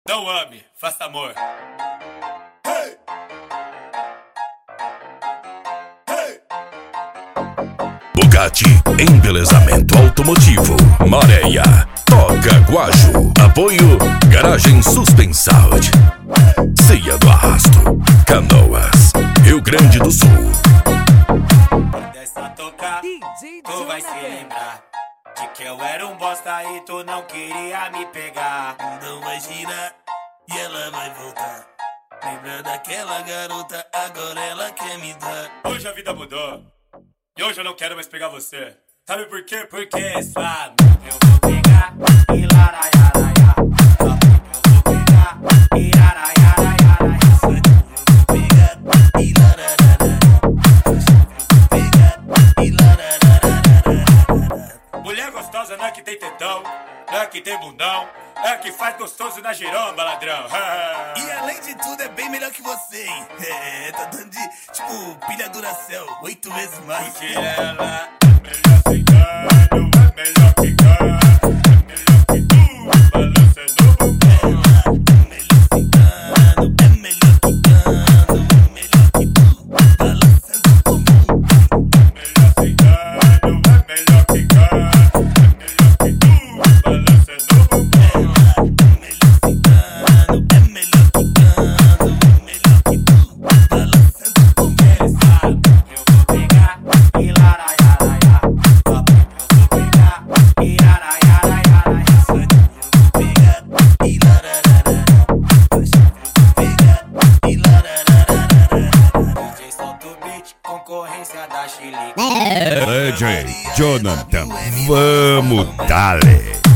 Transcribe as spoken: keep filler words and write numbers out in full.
Não ame, faça amor. Hey! Hey! Bugatti, embelezamento automotivo. Maréia, Toca Guajo. Apoio, Garagem Suspensaud. Ceia do Arrasto, Canoas, Rio Grande do Sul. Dessa tocar, tu vai se lembrar de que eu era um bosta e tu não queria me pegar. Não vai girar e ela vai voltar. Lembra daquela garota, agora ela quer me dar. Hoje a vida mudou e hoje eu não quero mais pegar você. Sabe por quê? Porque sua amiga eu vou pegar e laraiaraia. Sua amiga eu vou pegar e laraiaraia. Sua amiga eu vou pegar e larararara. Sua amiga eu vou pegar e larararara. Mulher gostosa não é que tem tetão, não é que tem bundão, é que faz gostoso na giromba, ladrão. E além de tudo é bem melhor que você, hein? É, tá dando de, tipo, pilha Duracell, oito vezes mais. Porque ela é melhor sem cano, é melhor que cano, é melhor que tu, balançando o bumbum. É melhor sem cano, é melhor que cano, é melhor que tu, balançando o bumbum. Melhor sem cano, é melhor que cano, é melhor que tu, balançando o bumbum. É melhor sem cano, é melhor que cano, é melhor que tu, balançando o bumbum. Ele sabe, eu vou pegar e laraiaraia. Sua amiga eu vou pegar e laraiaraia. Sua amiga eu vou pegar e larararara. Sua amiga eu vou pegar e larararara. D J solta o beat, concorrência da Chile. D J Jonathan, vamos dale.